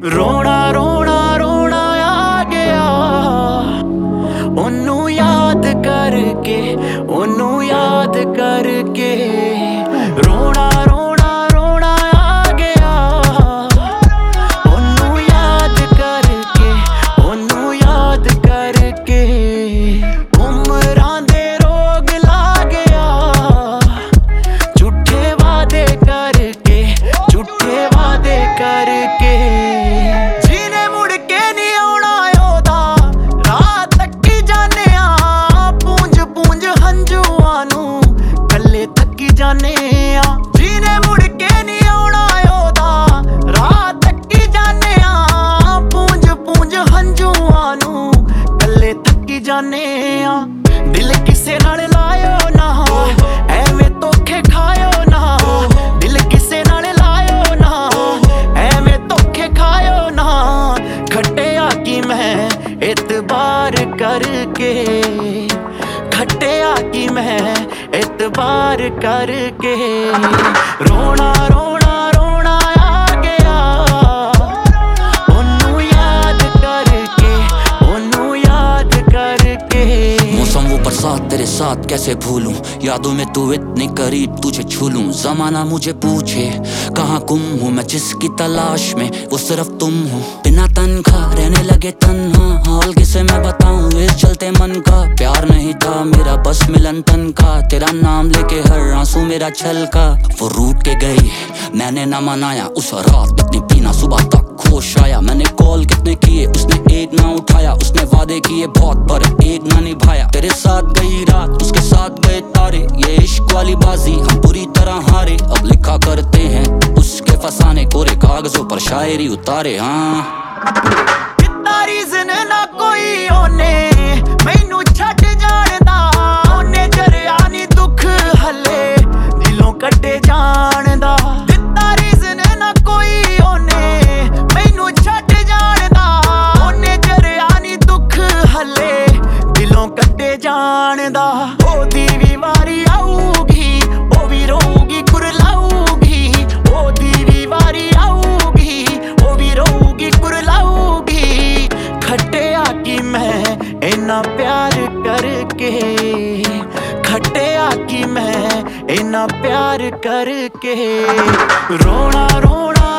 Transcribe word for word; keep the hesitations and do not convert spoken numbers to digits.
रोना रोना रोना आ गया ओनू याद करके, ओनू याद करके। रोना रोना रोना आ गया ओनू याद करके, ओनू याद करके। उमरां दे रोग ला गया झूठे वादे करके, झूठे वादे करके। जीने मुड़ के नहीं आउणा ओदा रात तक्की जाने आ, पूंज पूंज हंजुआं नू कल्ले तक्की जाने आ। जीने मुड़ के नहीं आउणा ओदा रात तक्की जाने आ, पूंज पूंज हंजुआं नू कल्ले तक्की जाने आ। दिल किसे नाल लायो ना एवें धोखे खायो ना, दिल किसे नाल लायो ना एवें धोखे खायो ना। खट्टिया की मैं एतबार करके, खट्टिया की मैं एतबार करके। रोना रोना रोना आ गया ओनू याद करके, ओनू याद करके। मौसम वो बरसात तेरे साथ कैसे भूलूं, यादों में तू इतनी करीब तुझे छू लूं। जमाना मुझे पूछे कहाँ गुम हूँ मैं, जिसकी तलाश में वो सिर्फ तुम हो। बिना तनख्वाह रहने लगे तन्हा, हाल किसे मैं बताऊं इस चलते मन का। प्यार नहीं था मेरा बस मिलन तन का, तेरा नाम लेके हर आंसू मेरा छलका। वो रूठ के गई मैंने ना मनाया, उस रात इतनी पीना सुबह तक होश आया। मैंने कॉल कितने किए उसने एक ना उठाया, उसने वादे किए बहुत पर एक ना निभाया। तेरे साथ गई रात उसके साथ गए तारे, ये इश्क वाली बाजी हम पूरी तरह हारे। अब लिखा करते हैं उसके फसाने, कोरे कागजों पर शायरी उतारे। हाँ रीज़न ना कोई ओने मैनू छड्ड जाणदा, ओने जरिया नी दुख हले दिलों कड्डे जाणदा। दित्ता रीज़न ना कोई ओने मैनू छड्ड जाणदा, ओने जरिया नी दुख हले दिलों कड्डे जाणदा। ओदी भी वारी आऊगी ओ भी रोऊगी कुरलाऊगी, ओदी भी वारी आऊगी ओ भी रोऊगी कुरलाऊगी। खट्टिया की मैं इन्ना प्यार करके, खट्टिया की मैं इन्ना प्यार करके। रोना रोना